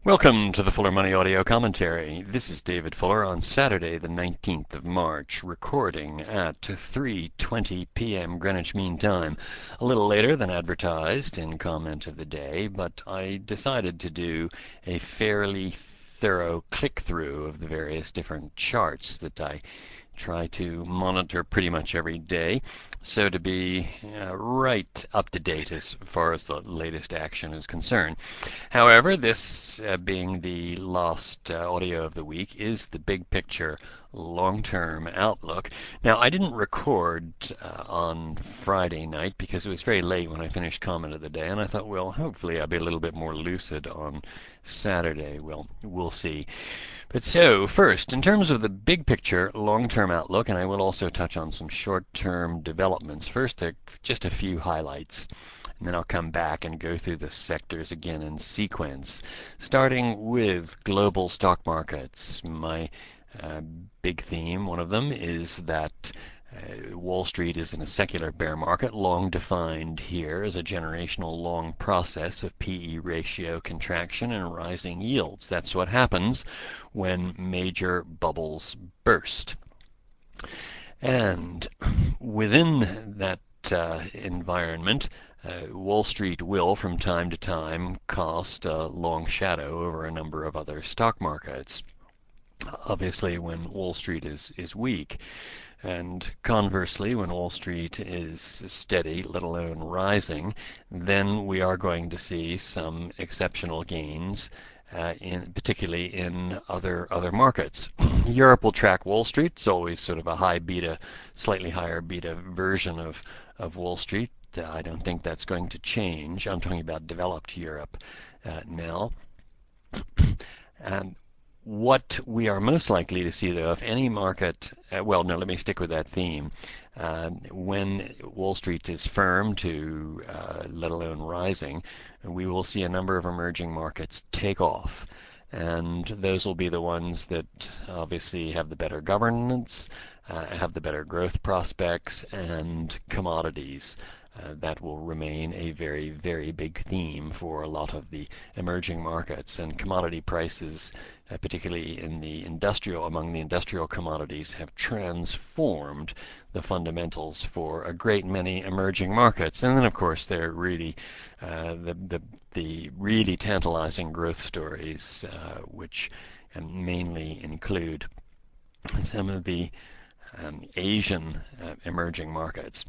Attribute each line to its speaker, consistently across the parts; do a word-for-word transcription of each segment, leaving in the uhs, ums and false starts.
Speaker 1: Welcome to the Fuller Money Audio Commentary. This is David Fuller on Saturday, the nineteenth of March, recording at three twenty p m Greenwich Mean Time. A little later than advertised in comment of the day, but I decided to do a fairly thorough click-through of the various different charts that I try to monitor pretty much every day, so to be uh, right up to date as far as the latest action is concerned. However, this uh, being the last uh, audio of the week is the big picture long-term outlook. Now, I didn't record uh, on Friday night because it was very late when I finished comment of the day, and I thought, well, hopefully I'll be a little bit more lucid on Saturday. Well, we'll see. But so, first, in terms of the big picture long-term outlook, and I will also touch on some short-term developments. First, just a few highlights, and then I'll come back and go through the sectors again in sequence. Starting with global stock markets. My uh, big theme, one of them, is that Uh, Wall Street is in a secular bear market, long defined here as a generational long process of P E ratio contraction and rising yields. That's what happens when major bubbles burst. And within that uh, environment, uh, Wall Street will, from time to time, cast a long shadow over a number of other stock markets. Obviously, when Wall Street is, is weak, and conversely, when Wall Street is steady, let alone rising, then we are going to see some exceptional gains, uh, in particularly in other other markets. Europe will track Wall Street. It's always sort of a high beta, slightly higher beta version of, of Wall Street. Uh, I don't think that's going to change. I'm talking about developed Europe uh, now. Um, What we are most likely to see, though, if any market, uh, well, no, let me stick with that theme. Uh, when Wall Street is firm to, uh, let alone rising, we will see a number of emerging markets take off. And those will be the ones that obviously have the better governance, uh, have the better growth prospects, and commodities. Uh, that will remain a very, very big theme for a lot of the emerging markets. And commodity prices, uh, particularly in the industrial, among the industrial commodities, have transformed the fundamentals for a great many emerging markets. And then, of course, there are really uh, the, the the really tantalizing growth stories, uh, which um, mainly include some of the um, Asian uh, emerging markets.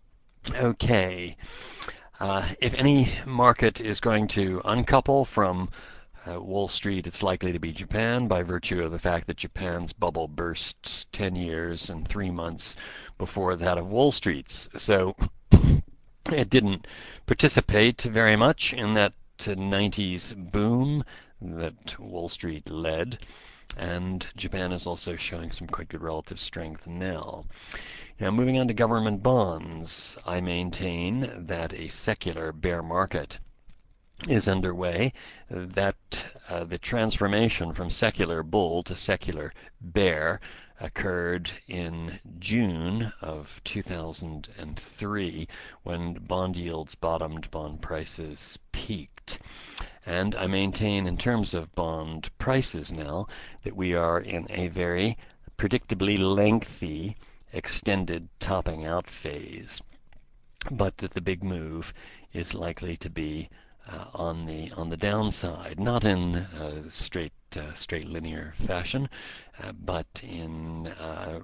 Speaker 1: Okay, uh, if any market is going to uncouple from uh, Wall Street, it's likely to be Japan, by virtue of the fact that Japan's bubble burst ten years and three months before that of Wall Street's. So it didn't participate very much in that nineties boom that Wall Street led, and Japan is also showing some quite good relative strength now. Now, moving on to government bonds, I maintain that a secular bear market is underway, that uh, the transformation from secular bull to secular bear occurred in June of two thousand three when bond yields bottomed, bond prices peaked. And I maintain in terms of bond prices now that we are in a very predictably lengthy extended topping out phase, but that the big move is likely to be uh, on the on the downside, not in uh, straight uh, straight linear fashion, uh, but in uh,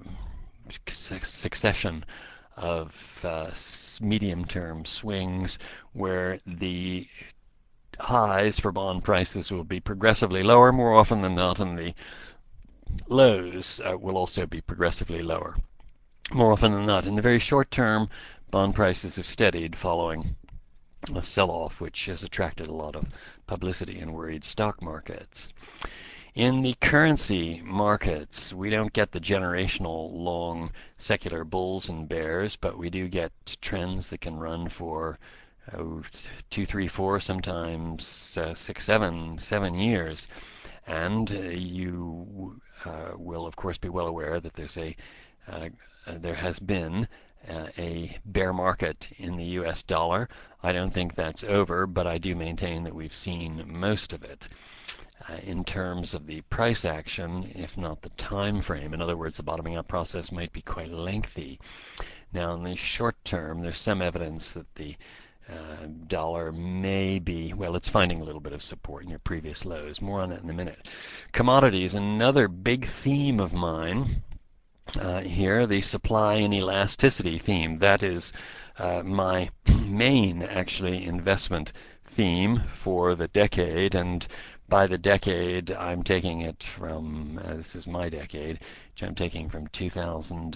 Speaker 1: succession of uh, medium-term swings where the highs for bond prices will be progressively lower more often than not, and the lows uh, will also be progressively lower more often than not. In the very short term, bond prices have steadied following a sell-off which has attracted a lot of publicity in worried stock markets. In the currency markets, we don't get the generational long secular bulls and bears, but we do get trends that can run for oh, two, three, four, sometimes uh, six, seven, seven years. And uh, you uh, will, of course, be well aware that there's a uh, there has been uh, a bear market in the U S dollar. I don't think that's over, but I do maintain that we've seen most of it. uh, in terms of the price action, if not the time frame. In other words, the bottoming out process might be quite lengthy. Now, in the short term, there's some evidence that the uh, dollar may be, well, it's finding a little bit of support near previous lows. More on that in a minute. Commodities, another big theme of mine. Uh, here, the supply and elasticity theme. That is uh, my main, actually, investment theme for the decade. And by the decade, I'm taking it from, uh, this is my decade, which I'm taking from two thousand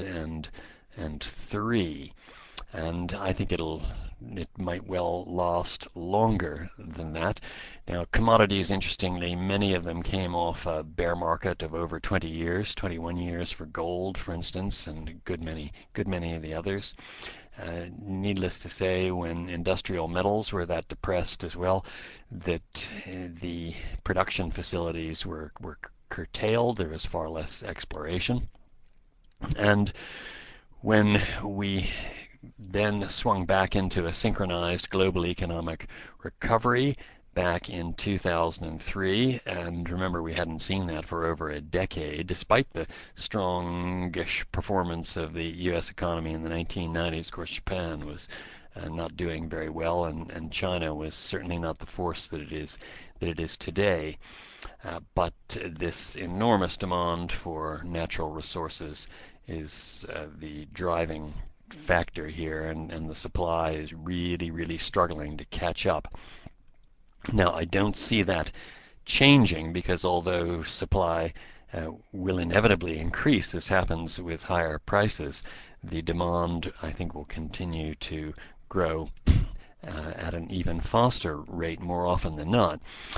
Speaker 1: three. And I think it'll it might well last longer than that. Now, commodities, interestingly, many of them came off a bear market of over twenty years, twenty-one years for gold, for instance, and a good many, good many of the others. Uh, needless to say, when industrial metals were that depressed as well, that uh, the production facilities were, were curtailed. There was far less exploration. And when we then swung back into a synchronized global economic recovery back in two thousand three, and remember, we hadn't seen that for over a decade, despite the strongish performance of the U S economy in the nineteen nineties. Of course, Japan was uh, not doing very well, and, and China was certainly not the force that it is that it is today. Uh, but this enormous demand for natural resources is uh, the driving factor here, and, and the supply is really, really struggling to catch up. Now, I don't see that changing, because although supply uh, will inevitably increase, as happens with higher prices, the demand, I think, will continue to grow uh, at an even faster rate more often than not.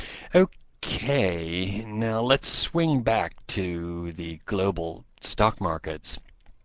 Speaker 1: Okay, now let's swing back to the global stock markets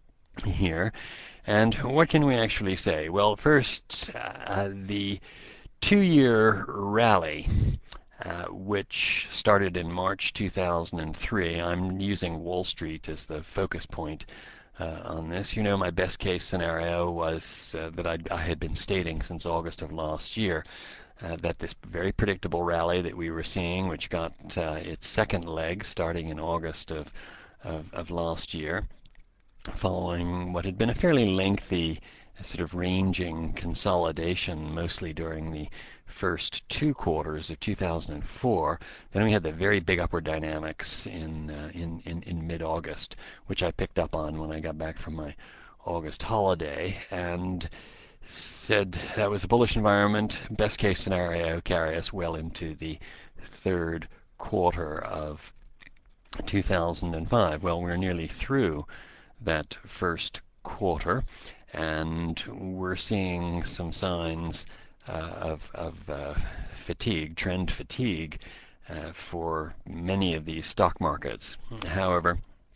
Speaker 1: here. And what can we actually say? Well, first, uh, the two-year rally, uh, which started in March two thousand three. I'm using Wall Street as the focus point uh, on this. You know, my best case scenario was uh, that I'd, I had been stating since August of last year, uh, that this very predictable rally that we were seeing, which got uh, its second leg starting in August of, of, of last year, following what had been a fairly lengthy sort of ranging consolidation, mostly during the first two quarters of two thousand four. Then we had the very big upward dynamics in, uh, in, in, in mid-August, which I picked up on when I got back from my August holiday, and said that was a bullish environment. Best case scenario, carry us well into the third quarter of two thousand five. Well, we're nearly through that first quarter, and we're seeing some signs uh, of, of uh, fatigue, trend fatigue, uh, for many of these stock markets. However,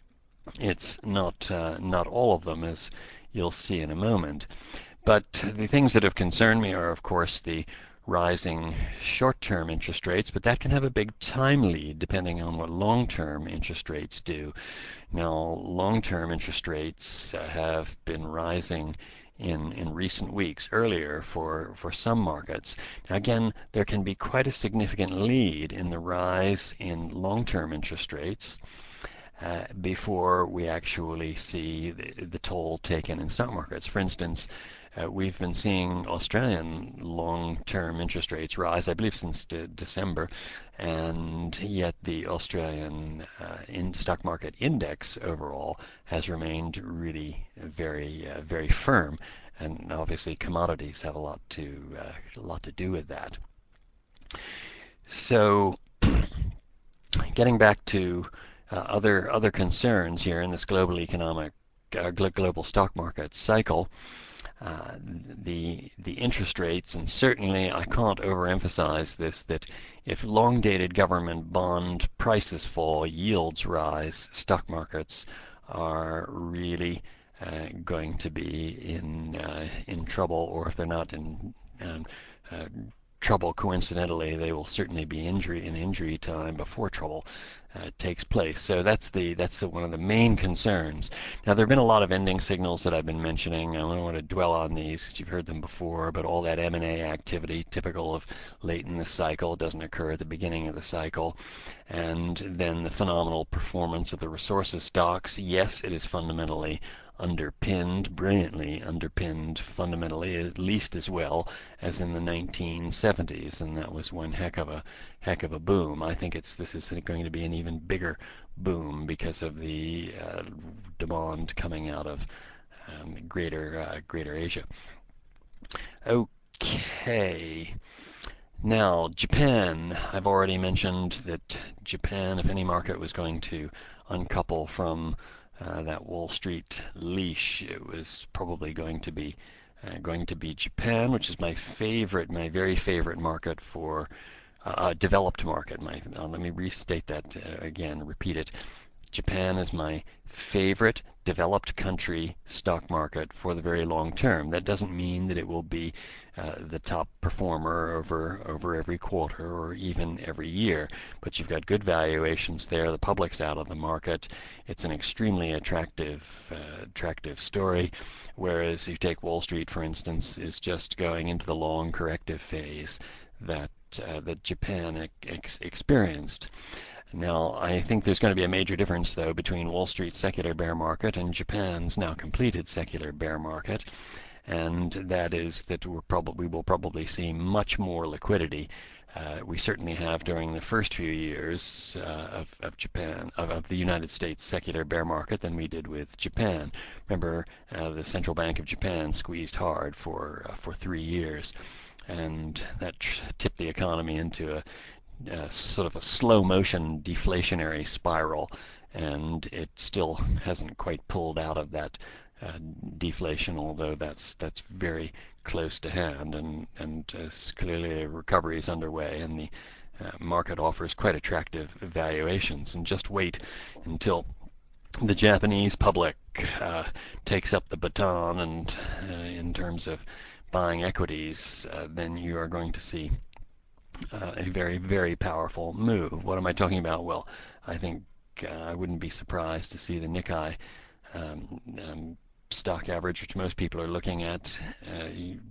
Speaker 1: it's not uh, not all of them, as you'll see in a moment. But the things that have concerned me are, of course, the rising short-term interest rates, but that can have a big time lead depending on what long-term interest rates do. Now, long-term interest rates uh, have been rising in, in recent weeks, earlier for, for some markets. Now, again, there can be quite a significant lead in the rise in long-term interest rates uh, before we actually see the, the toll taken in stock markets. For instance, Uh, we've been seeing Australian long-term interest rates rise, I believe, since de December, and yet the Australian uh, in stock market index overall has remained really very, uh, very firm, and obviously commodities have a lot to uh, a lot to do with that. So, getting back to uh, other other concerns here in this global economic uh, global stock market cycle. Uh, the the interest rates, and certainly I can't overemphasize this, that if long-dated government bond prices fall, yields rise, stock markets are really uh, going to be in uh, in trouble, or if they're not in um, uh, trouble, coincidentally, they will certainly be injury in injury time before trouble uh, takes place. So that's the that's the one of the main concerns. Now there have been a lot of ending signals that I've been mentioning. I don't want to dwell on these because you've heard them before, but all that M and A activity, typical of late in the cycle, doesn't occur at the beginning of the cycle. And then the phenomenal performance of the resources stocks. Yes, it is fundamentally underpinned, brilliantly underpinned fundamentally, at least as well as in the nineteen seventies, and that was one heck of a heck of a boom. I think it's this is going to be an even bigger boom because of the uh, demand coming out of um, greater uh, greater Asia. Okay. Now, Japan. I've already mentioned that Japan, if any market was going to uncouple from uh, that Wall Street leash, it was probably going to be uh, going to be Japan, which is my favorite, my very favorite market for uh, developed market. My, uh, let me restate that uh, again, repeat it. Japan is my favorite developed country stock market for the very long term. That doesn't mean that it will be uh, the top performer over over every quarter or even every year, but you've got good valuations there. The public's out of the market. It's an extremely attractive uh, attractive story, whereas you take Wall Street, for instance, is just going into the long corrective phase that uh, that Japan ex- experienced. Now, I think there's going to be a major difference, though, between Wall Street's secular bear market and Japan's now completed secular bear market, and that is that we're prob- we will probably see much more liquidity. Uh, we certainly have during the first few years uh, of, of Japan, of, of the United States secular bear market than we did with Japan. Remember, uh, the Central Bank of Japan squeezed hard for uh, for three years, and that tipped the economy into a Uh, sort of a slow motion deflationary spiral, and it still hasn't quite pulled out of that uh, deflation, although that's that's very close to hand, and and uh, clearly a recovery is underway, and the uh, market offers quite attractive valuations. And just wait until the Japanese public uh, takes up the baton, and uh, in terms of buying equities, uh, then you are going to see Uh, a very, very powerful move. What am I talking about? Well, I think uh, I wouldn't be surprised to see the Nikkei um, um, stock average, which most people are looking at, uh,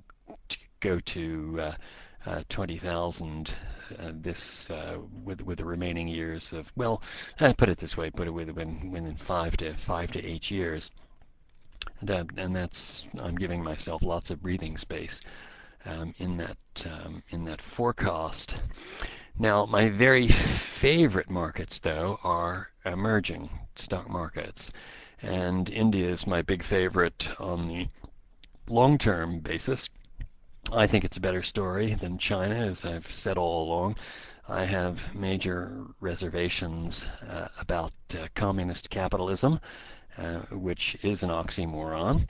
Speaker 1: go to uh, uh, twenty thousand uh, this uh, with with the remaining years of, well, I put it this way, put it with within, within five to five to eight years, and, uh, and that's I'm giving myself lots of breathing space Um, in that um, in that forecast. Now, my very favorite markets, though, are emerging stock markets, and India is my big favorite on the long-term basis. I think it's a better story than China, as I've said all along. I have major reservations uh, about uh, communist capitalism, uh, which is an oxymoron,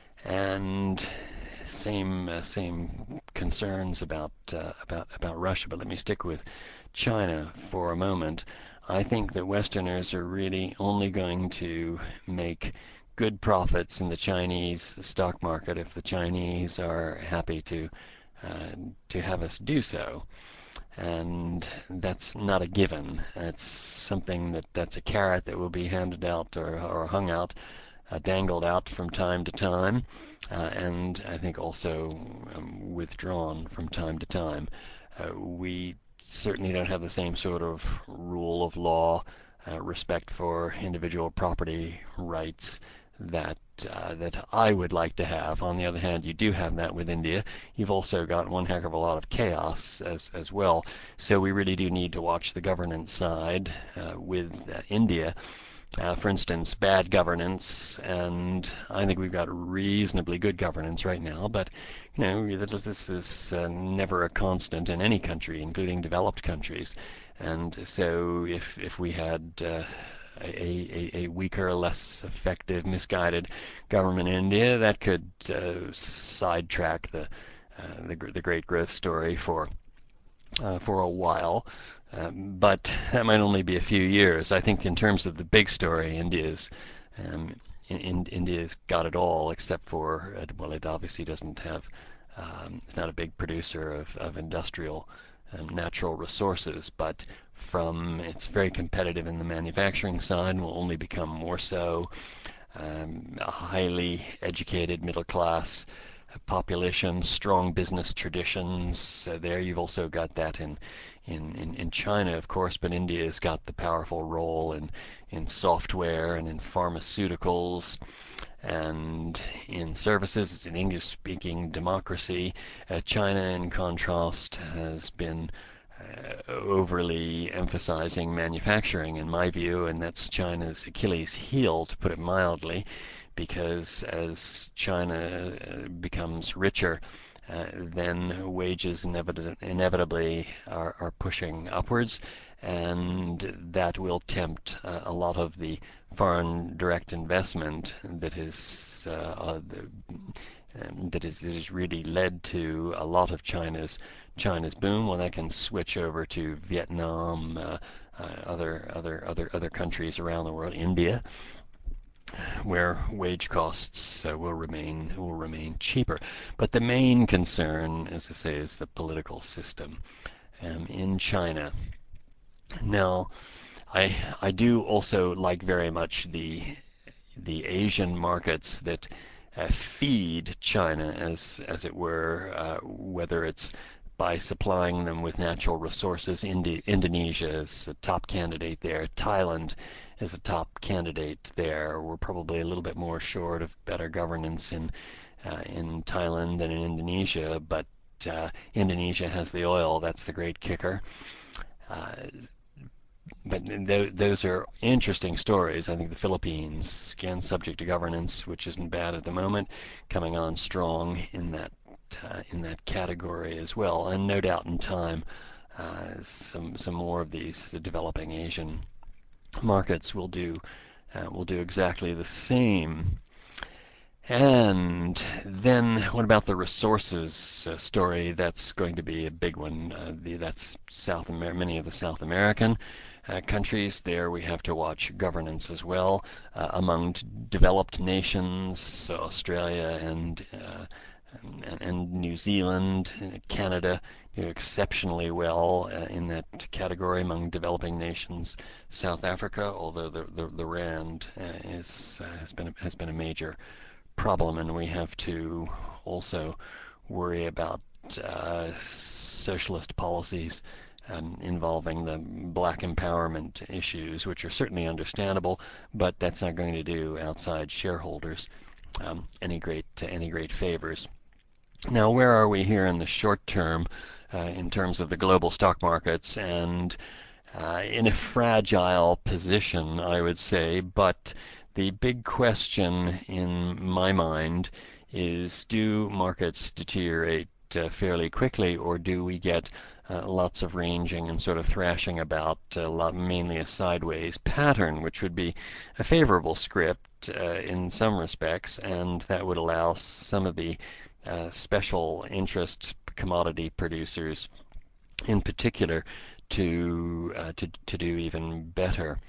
Speaker 1: and same uh, same concerns about uh, about about Russia, but let me stick with China for a moment. I think that Westerners are really only going to make good profits in the Chinese stock market if the Chinese are happy to uh, to have us do so. And that's not a given. That's something that that's a carrot that will be handed out or, or hung out uh, dangled out from time to time, uh, and I think also um, withdrawn from time to time. Uh, we certainly don't have the same sort of rule of law, uh, respect for individual property rights that uh, that I would like to have. On the other hand, you do have that with India. You've also got one heck of a lot of chaos as as well. So we really do need to watch the governance side uh, with uh, India. Uh, for instance, bad governance, and I think we've got reasonably good governance right now, but you know, this is uh, never a constant in any country, including developed countries. And so if if we had uh, a, a, a weaker, less effective, misguided government in India, that could uh, sidetrack the, uh, the the great growth story for uh, for a while. Um, but that might only be a few years. I think in terms of the big story, India's um, in, in, India's got it all, except for uh, well, it obviously doesn't have Um, it's not a big producer of, of industrial um, natural resources, but from it's very competitive in the manufacturing side and will only become more so. Um, a highly educated middle class population, strong business traditions. So there you've also got that in, in, in, in China, of course, but India's got the powerful role in, in software and in pharmaceuticals and in services. It's an English-speaking democracy. Uh, China, in contrast, has been uh, overly emphasizing manufacturing, in my view, and that's China's Achilles heel, to put it mildly, because as China uh, becomes richer, uh, then wages inevit- inevitably are, are pushing upwards, and that will tempt uh, a lot of the foreign direct investment that is uh, uh, um, that is that has really led to a lot of China's China's boom. Well, that can switch over to Vietnam, uh, uh, other other other other countries around the world, India, where wage costs uh, will remain will remain cheaper. But the main concern, as I say, is the political system um, in China. Now, I I do also like very much the the Asian markets that uh, feed China, as as it were, uh, whether it's by supplying them with natural resources. Indi- Indonesia is a top candidate there. Thailand is a top candidate there. We're probably a little bit more short of better governance in uh, in Thailand than in Indonesia, but uh, Indonesia has the oil. That's the great kicker. Uh, but th- those are interesting stories. I think the Philippines, again, subject to governance, which isn't bad at the moment, coming on strong in that uh, in that category as well. And no doubt in time, uh, some some more of these the developing Asian markets will do uh, will do exactly the same. And then what about the resources uh, story? That's going to be a big one. Uh, the, that's South Amer- many of the South American uh, countries. There we have to watch governance as well. Uh, among developed nations, so Australia and, uh, and and New Zealand, Canada do exceptionally well uh, in that category among developing nations. South Africa, although the the, the rand uh, is uh, has been has been a major problem, and we have to also worry about uh, socialist policies um, involving the black empowerment issues, which are certainly understandable, but that's not going to do outside shareholders um, any great any great favors. Now, where are we here in the short term uh, in terms of the global stock markets? And uh, in a fragile position, I would say, but the big question in my mind is, do markets deteriorate uh, fairly quickly, or do we get uh, lots of ranging and sort of thrashing about, uh, lot, mainly a sideways pattern, which would be a favorable script uh, in some respects, and that would allow some of the uh, special interest commodity producers in particular to uh, to to do even better.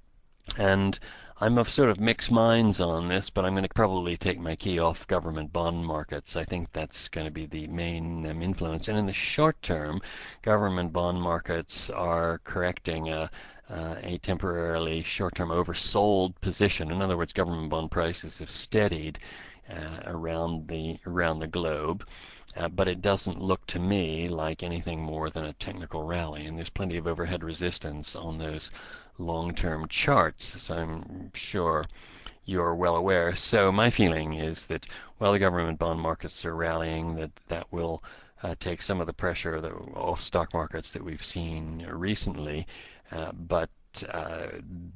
Speaker 1: And I'm of sort of mixed minds on this, but I'm going to probably take my key off government bond markets. I think that's going to be the main um, influence. And in the short term, government bond markets are correcting a, uh, a temporarily short-term oversold position. In other words, government bond prices have steadied uh, around the around the globe. Uh, but it doesn't look to me like anything more than a technical rally, and there's plenty of overhead resistance on those long-term charts, as I'm sure you're well aware. So my feeling is that while the government bond markets are rallying, that that will uh, take some of the pressure off stock markets that we've seen recently, uh, but uh,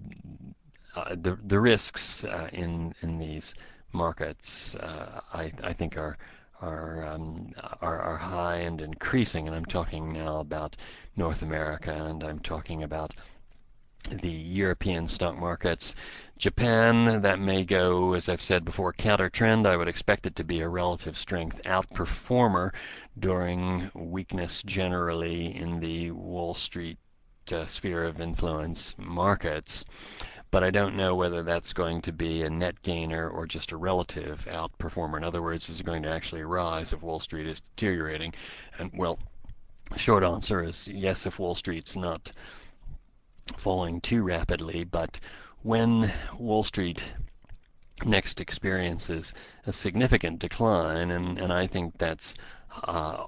Speaker 1: uh, the the risks uh, in in these markets, uh, I I think are are, um, are are high and increasing, and I'm talking now about North America, and I'm talking about the European stock markets. Japan, that may go, as I've said before, counter trend. I would expect it to be a relative strength outperformer during weakness generally in the Wall Street uh, sphere of influence markets. but I don't know whether that's going to be a net gainer or just a relative outperformer. In other words, is it going to actually rise if Wall Street is deteriorating? And well, short answer is yes, if Wall Street's not falling too rapidly, but when Wall Street next experiences a significant decline, and, and I think that's uh,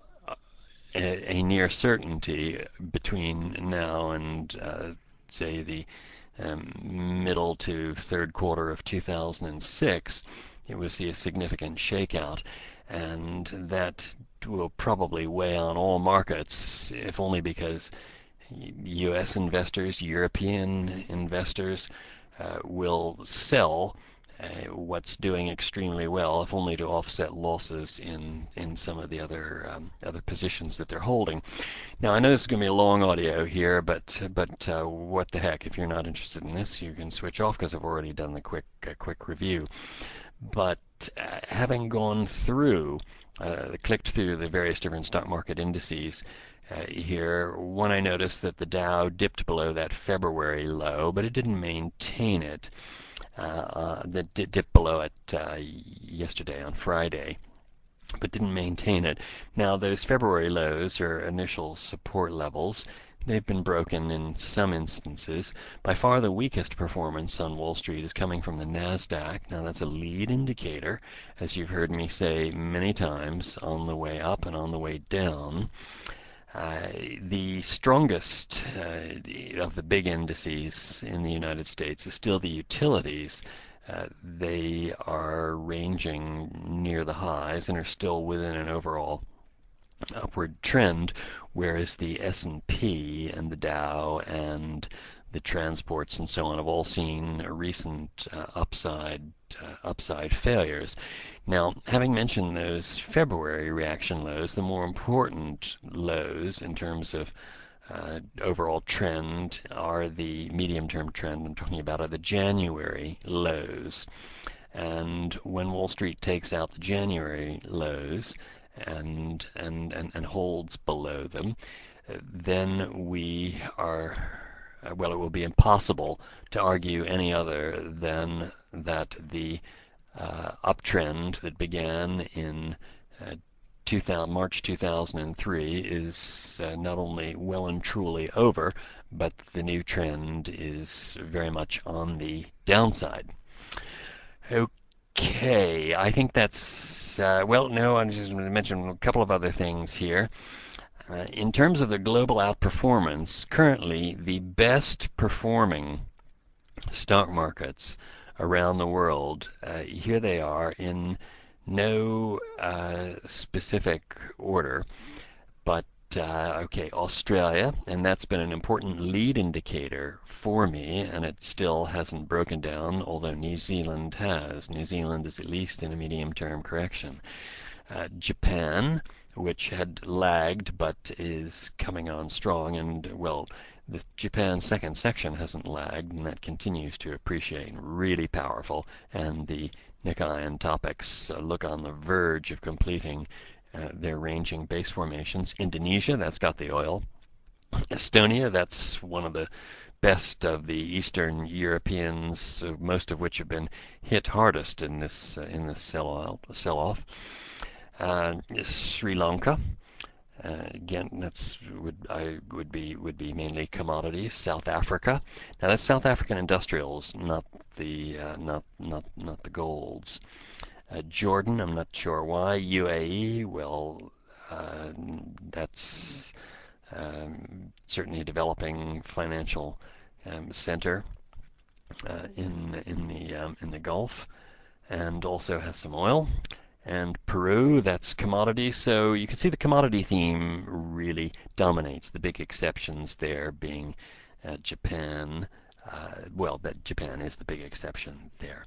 Speaker 1: a, a near certainty between now and uh, say the um, middle to third quarter of two thousand six, it will see a significant shakeout, and that will probably weigh on all markets, if only because U S investors, European investors uh, will sell uh, what's doing extremely well, if only to offset losses in in some of the other um, other positions that they're holding. Now, I know this is going to be a long audio here, but but uh, what the heck? If you're not interested in this, you can switch off because I've already done the quick uh, quick review. But uh, having gone through, uh, clicked through the various different stock market indices. Uh, here, one, I noticed that the Dow dipped below that February low, but it didn't maintain it. Uh, uh, that did dip below it uh, yesterday on Friday, but didn't maintain it. Now, those February lows are initial support levels. They've been broken in some instances. By far the weakest performance on Wall Street is coming from the NASDAQ. Now, that's a lead indicator, as you've heard me say many times, on the way up and on the way down. Uh, the strongest uh, of the big indices in the United States is still the utilities. Uh, they are ranging near the highs and are still within an overall upward trend, whereas the S and P and the Dow and the transports and so on have all seen recent uh, upside uh, upside failures. Now, having mentioned those February reaction lows, the more important lows in terms of uh, overall trend are the medium-term trend I'm talking about are the January lows. And when Wall Street takes out the January lows and and and, and holds below them, then we are well, it will be impossible to argue any other than that the uh, uptrend that began in uh, two thousand, March two thousand three is uh, not only well and truly over, but the new trend is very much on the downside. Okay, I think that's, uh, well, no, I'm just going to mention a couple of other things here. Uh, in terms of the global outperformance, currently the best performing stock markets around the world, uh, here they are in no uh, specific order, but uh, okay, Australia, and that's been an important lead indicator for me, and it still hasn't broken down, although New Zealand has. New Zealand is at least in a medium-term correction. Uh, Japan, which had lagged but is coming on strong, and well, the Japan second section hasn't lagged, and that continues to appreciate, really powerful, and the Nikkei and Topix uh, look on the verge of completing uh, their ranging base formations. Indonesia, that's got the oil. Estonia, that's one of the best of the Eastern Europeans, uh, most of which have been hit hardest in this uh, in this sell sell-off. Uh, Sri Lanka, uh, again, that's would I would be would be mainly commodities. South Africa, now that's South African industrials, not the uh, not not not the golds. Uh, Jordan, I'm not sure why. U A E, well, uh, that's um, certainly a developing financial um, center uh, in in the um, in the Gulf, and also has some oil. And Peru, that's commodity. So you can see the commodity theme really dominates. The big exceptions there being uh, Japan. Uh, well, that Japan is the big exception there.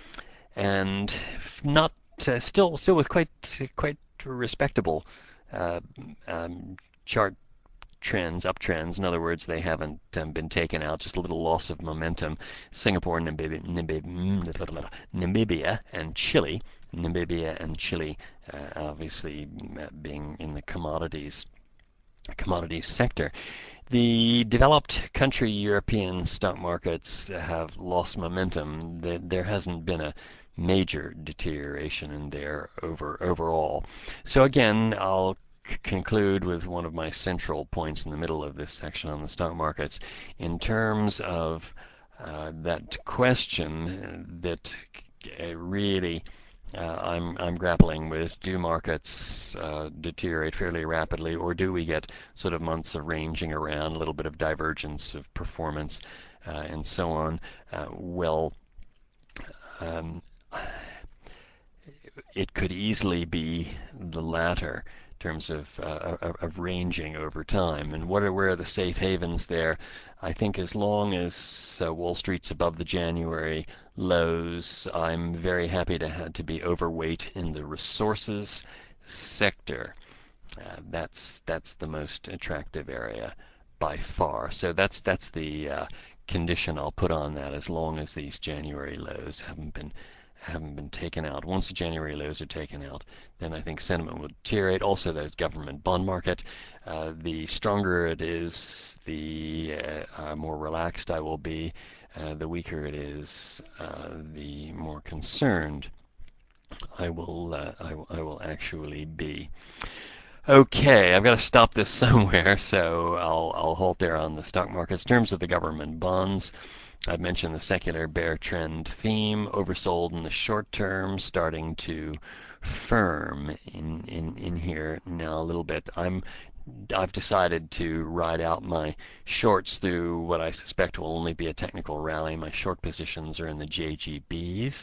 Speaker 1: And not uh, still still with quite quite respectable uh, um, chart trends, uptrends. In other words, they haven't um, been taken out, just a little loss of momentum. Singapore, Namibia, Namibia, Namibia and Chile. Namibia and Chile uh, obviously being in the commodities commodities sector. The developed country European stock markets have lost momentum. There hasn't been a major deterioration in there over overall. So again, I'll conclude with one of my central points in the middle of this section on the stock markets. In terms of uh, that question that uh, really uh, I'm, I'm grappling with, do markets uh, deteriorate fairly rapidly, or do we get sort of months of ranging around, a little bit of divergence of performance, uh, and so on? Uh, well, um, it could easily be the latter in terms of, uh, of, of ranging over time. And what are, where are the safe havens there? I think as long as uh, Wall Street's above the January lows, I'm very happy to have to be overweight in the resources sector. Uh, that's that's the most attractive area by far. So that's that's the uh, condition I'll put on that, as long as these January lows haven't been haven't been taken out. Once the January lows are taken out, then I think sentiment will deteriorate. Also, the government bond market, uh, the stronger it is, the uh, uh, more relaxed I will be. Uh, the weaker it is, uh, the more concerned I will uh, I, I will actually be. Okay, I've got to stop this somewhere, so I'll I'll halt there on the stock markets. In terms of the government bonds, I've mentioned the secular bear trend theme, oversold in the short term, starting to firm in, in, in here now a little bit. I'm I've decided to ride out my shorts through what I suspect will only be a technical rally. My short positions are in the J G Bs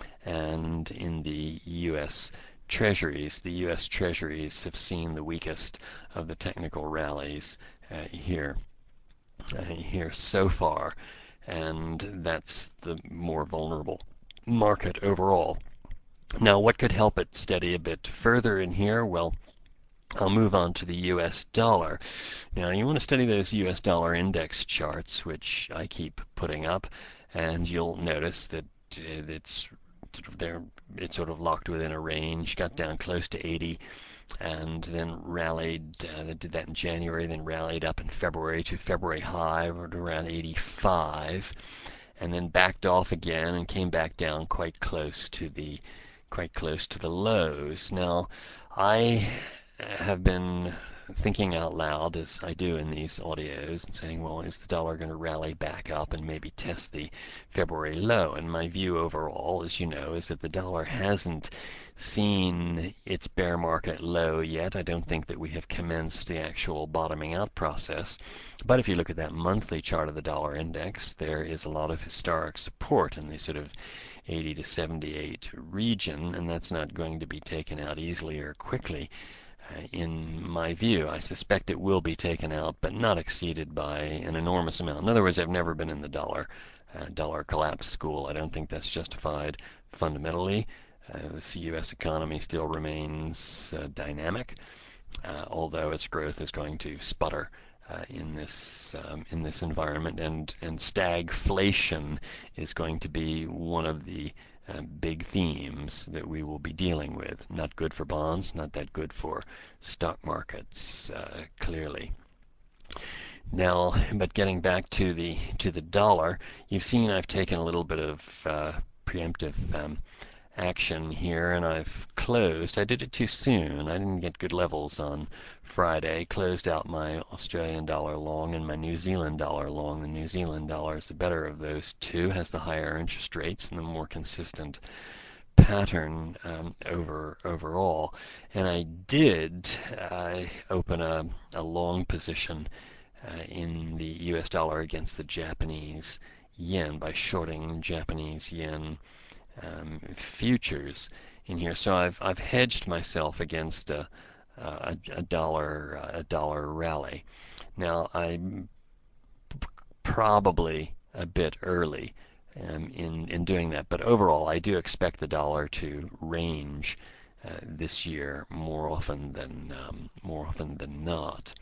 Speaker 1: and in the U S Treasuries. The U S Treasuries have seen the weakest of the technical rallies uh, here uh, here so far, and that's the more vulnerable market overall. Now, what could help it steady a bit further in here? Well, I'll move on to the U S dollar. Now, you want to study those U S dollar index charts, which I keep putting up, and you'll notice that it's sort of there, it's sort of locked within a range, got down close to eighty, and then rallied. Uh, they did that in January, then rallied up in February to February high around eighty-five, and then backed off again and came back down quite close to the quite close to the lows. Now, I have been thinking out loud, as I do in these audios, and saying, well, is the dollar going to rally back up and maybe test the February low? And my view overall, as you know, is that the dollar hasn't seen its bear market low yet. I don't think that we have commenced the actual bottoming out process. But if you look at that monthly chart of the dollar index, there is a lot of historic support in the sort of eighty to seventy-eight region, and that's not going to be taken out easily or quickly. Uh, in my view, I suspect it will be taken out, but not exceeded by an enormous amount. In other words, I've never been in the dollar uh, dollar collapse school. I don't think that's justified fundamentally. Uh, the U S economy still remains uh, dynamic, uh, although its growth is going to sputter uh, in this um, in this environment, and and stagflation is going to be one of the Uh, big themes that we will be dealing with. Not good for bonds, not that good for stock markets, uh, clearly. Now, but getting back to the to the dollar, you've seen I've taken a little bit of uh, preemptive um, action here, and I've closed. I did it too soon. I didn't get good levels on Friday. Closed out my Australian dollar long and my New Zealand dollar long. The New Zealand dollar is the better of those two, has the higher interest rates and the more consistent pattern um, over overall. And I did uh, open a, a long position uh, in the U S dollar against the Japanese yen by shorting Japanese yen um, futures in here. So I've I've hedged myself against a a, a dollar a dollar rally. Now I'm probably a bit early um, in in doing that, but overall I do expect the dollar to range uh, this year more often than um, more often than not.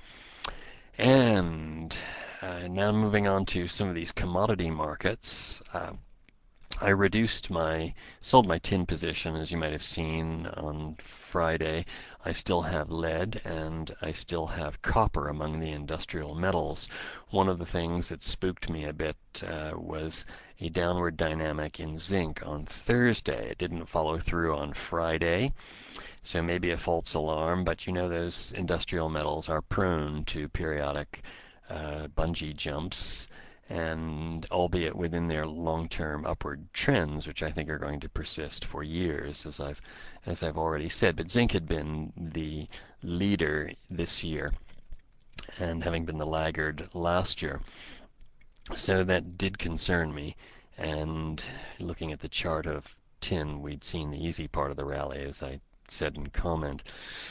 Speaker 1: And uh, now moving on to some of these commodity markets. Uh, I reduced my, sold my tin position, as you might have seen on Friday. I still have lead and I still have copper among the industrial metals. One of the things that spooked me a bit uh, was a downward dynamic in zinc on Thursday. It didn't follow through on Friday, so maybe a false alarm, but you know those industrial metals are prone to periodic uh, bungee jumps, and albeit within their long-term upward trends, which I think are going to persist for years, as I've as I've already said. But zinc had been the leader this year, and having been the laggard last year, so that did concern me. And looking at the chart of tin, we'd seen the easy part of the rally, as I said in comment.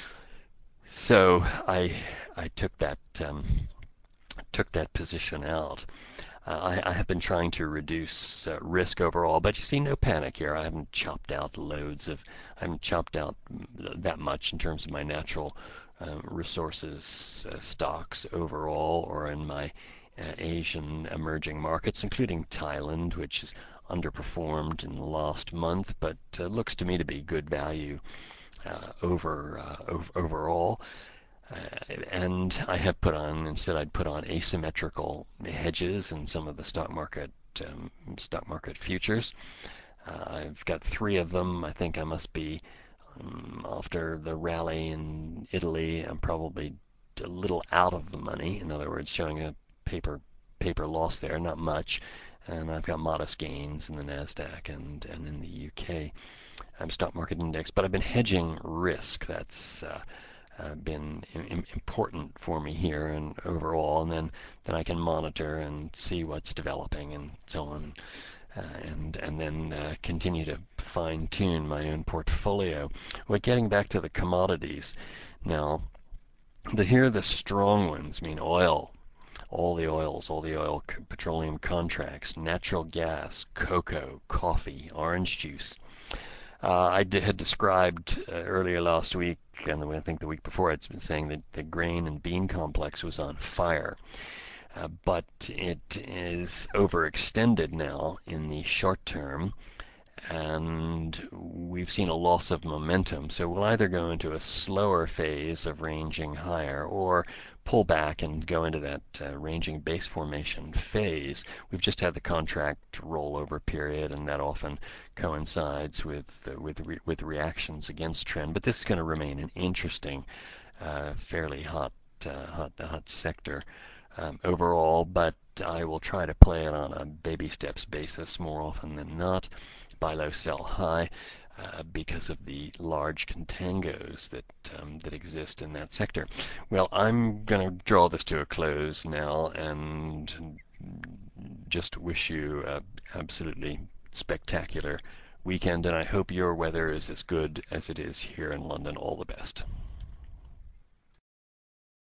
Speaker 1: So I I took that um, took that position out. Uh, I, I have been trying to reduce uh, risk overall, but you see, no panic here. I haven't chopped out loads of, I haven't chopped out that much in terms of my natural uh, resources uh, stocks overall, or in my uh, Asian emerging markets, including Thailand, which has underperformed in the last month, but uh, looks to me to be good value uh, over, uh, over overall. Uh, and I have put on, instead I'd put on asymmetrical hedges in some of the stock market um, stock market futures. Uh, I've got three of them. I think I must be, um, after the rally in Italy, I'm probably a little out of the money. In other words, showing a paper paper loss there, not much. And I've got modest gains in the NASDAQ and, and in the U K um, stock market index. But I've been hedging risk. That's uh, uh, been im- important for me here and overall, and then then I can monitor and see what's developing and so on, uh, and and then uh, continue to fine tune my own portfolio. But getting back to the commodities now, the here are the strong ones. I mean, oil. All the oils, all the oil, petroleum contracts, natural gas, cocoa, coffee, orange juice. Uh, I d- had described uh, earlier last week, and I think the week before, I'd been saying that the grain and bean complex was on fire. Uh, but it is overextended now in the short term, and we've seen a loss of momentum. So we'll either go into a slower phase of ranging higher or pull back and go into that uh, ranging base formation phase. We've just had the contract rollover period, and that often coincides with uh, with re- with reactions against trend. But this is going to remain an interesting, uh, fairly hot uh, hot hot sector um, overall. But I will try to play it on a baby steps basis more often than not. Buy low, sell high, uh, because of the large contangos that um, that exist in that sector. Well, I'm going to draw this to a close now and just wish you a absolutely spectacular weekend, and I hope your weather is as good as it is here in London. All the best.